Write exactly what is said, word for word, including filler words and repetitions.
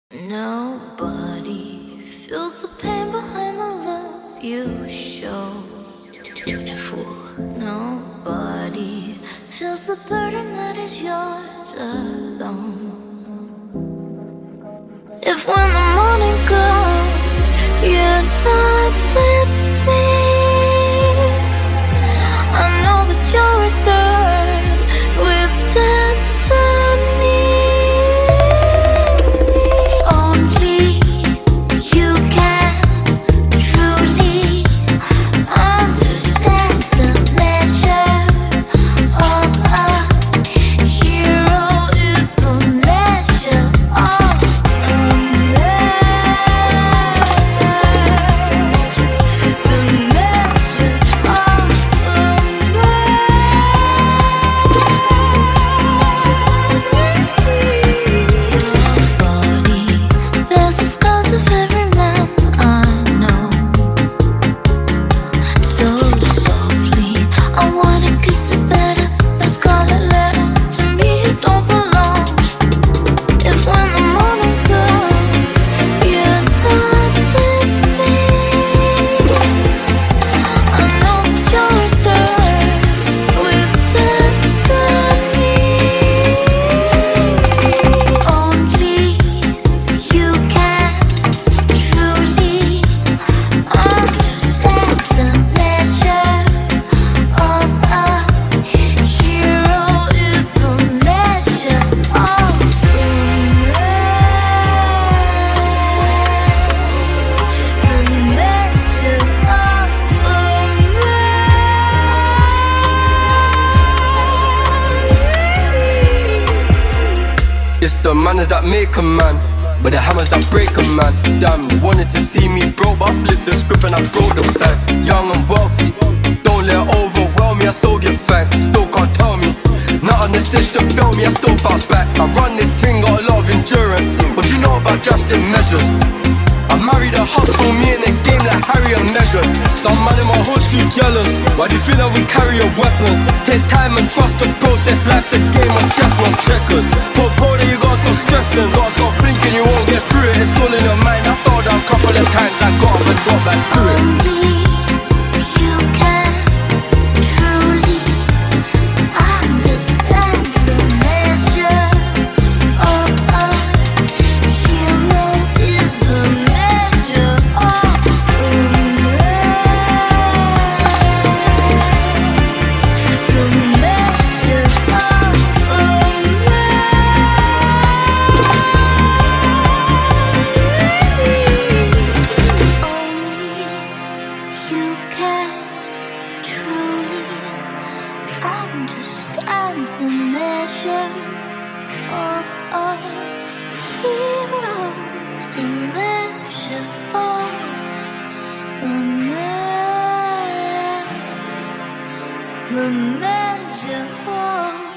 Nobody feels the pain behind the love you show. Fool. Nobody feels the burden that is yours alone. If when the morning comes, you're not with me, I know that you'll return with destiny. Only you can truly understand the measure of a hero is the measure of a measure, the measure of a body bears the scars of every man I know. So softly, I wanna kiss it better. A scarlet letter to me you don't belong. If when the morning comes, you're not with me, I know that you'll return with destiny. Only you can truly understand the measure of a hero is the measure of the measure of It's the manners that make a man, but the hammers that break a man. Damn, you wanted to see me broke, but I flipped the script and I broke the fact. Young and wealthy, don't let it overwhelm me. I still get thanks, still can't tell me. Not on the system, fail me, I still bounce back. I run this thing, got a lot of endurance. What you know about drastic measures? I married a hustle, me in the game like Harry and Meghan. Some man in my hood too jealous. Why do you feel that we carry a weapon? Take time and trust the process. Life's a game of chess, not checkers. For bro, that you gotta stop stressing, gotta stop thinking you won't get through it. It's all in your mind. I fell down a couple of times, I got up and got back to it. Only you can truly understand the measure of a hero is the measure of a man, the measure of a Only you can truly understand the measure of a hero, the measure of a man, the measure of